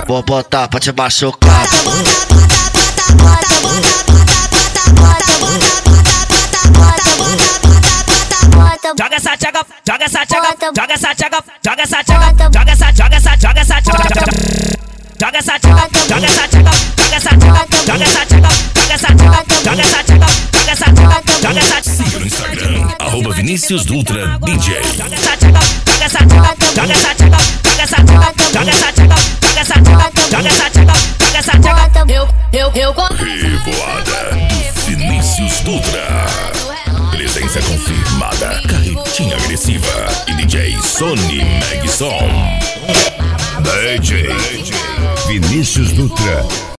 Vou botar pra te machucar. Joga essa tchaga, joga essa tchaga, joga essa tchaga, joga essa tchaga, joga essa, joga essa, joga essa tchaga. Joga essa tchaga, joga essa tchaga, joga essa tchaga, joga essa tchaga, joga essa tchaga, joga essa tchaga, joga essa tchaga, joga essa. Siga no Instagram, @Vinícius Dutra DJ. Joga essa tchaga, joga essa tchaga, joga essa tchaga, joga essa tchaga, joga essa tchaga, joga essa tchaga, joga essa tchaga, joga essa tchaga. Revoada do Vinícius Dutra. Presença confirmada, Carretinha Agressiva e DJ Sony Megson. DJ Vinícius Dutra.